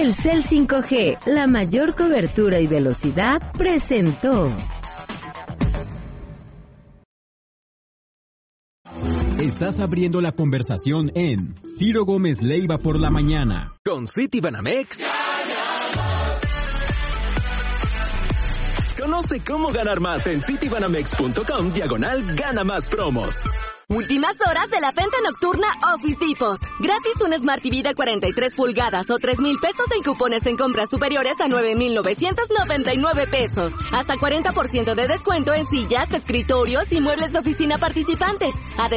Telcel 5G, la mayor cobertura y velocidad, presentó. Estás abriendo la conversación en Ciro Gómez Leiva por la mañana. Con Citibanamex. Conoce cómo ganar más en citibanamex.com/gana más promos. Últimas horas de la venta nocturna Office Depot. Gratis un Smart TV de 43 pulgadas o 3,000 pesos en cupones en compras superiores a 9,999 pesos. Hasta 40% de descuento en sillas, escritorios y muebles de oficina participantes. Además,